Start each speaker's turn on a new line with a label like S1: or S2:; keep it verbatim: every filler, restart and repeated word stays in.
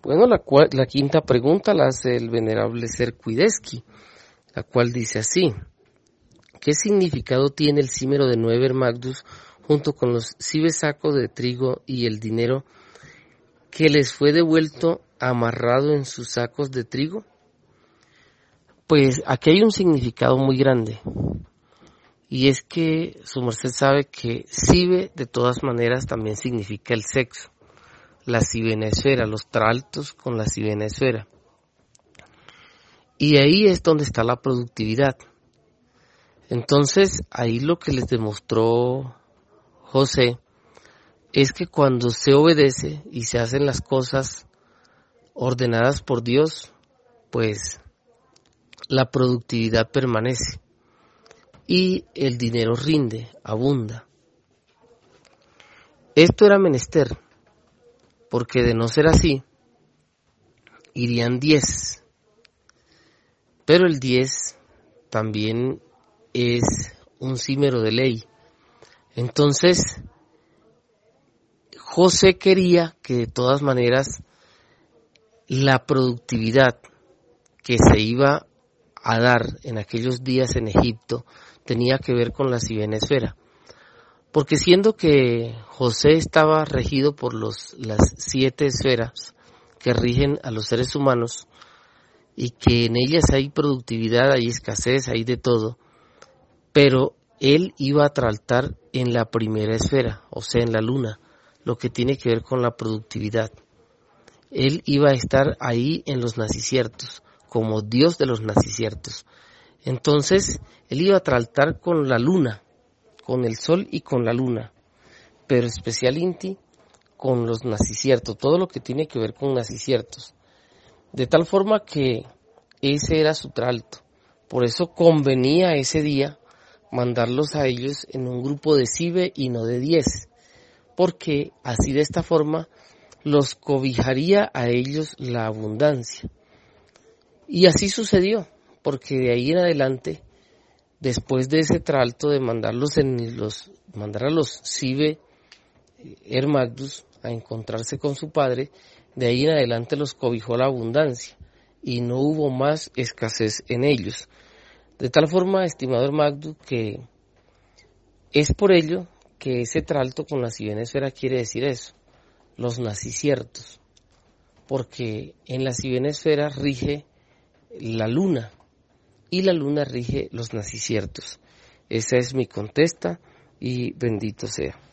S1: Bueno, la, cua- la quinta pregunta la hace el venerable Ser Cuideski, la cual dice así: ¿qué significado tiene el címero de Noeber Magnus junto con los siete sacos de trigo y el dinero que les fue devuelto amarrado en sus sacos de trigo? Pues aquí hay un significado muy grande, y es que su merced sabe que Sibe de todas maneras también significa el sexo, la sibenesfera, los traltos con la sibenesfera. Y ahí es donde está la productividad. Entonces, ahí lo que les demostró José es que cuando se obedece y se hacen las cosas ordenadas por Dios, pues la productividad permanece y el dinero rinde, abunda. Esto era menester, porque de no ser así, irían diez. Pero el diez también es un címero de ley. Entonces, José quería que de todas maneras la productividad que se iba a dar en aquellos días en Egipto tenía que ver con la sibenesfera. Porque siendo que José estaba regido por los, las siete esferas que rigen a los seres humanos, y que en ellas hay productividad, hay escasez, hay de todo, pero él iba a tratar en la primera esfera, o sea, en la luna, lo que tiene que ver con la productividad. Él iba a estar ahí en los naciciertos, como Dios de los naciciertos. Entonces, él iba a tratar con la luna, con el sol y con la luna, pero especialmente con los naciciertos, todo lo que tiene que ver con naciciertos. De tal forma que ese era su tralto. Por eso convenía ese día mandarlos a ellos en un grupo de sibe y no de diez, porque así de esta forma los cobijaría a ellos la abundancia. Y así sucedió, porque de ahí en adelante, después de ese tralto de mandarlos en los, mandar a los sibe Hermagnus a encontrarse con su padre, de ahí en adelante los cobijó la abundancia y no hubo más escasez en ellos. De tal forma, estimado Hermagnus, que es por ello que ese tralto con la sibenesfera quiere decir eso, los naciciertos, porque en la sibenesfera rige la luna y la luna rige los naciciertos. Esa es mi contesta y bendito sea.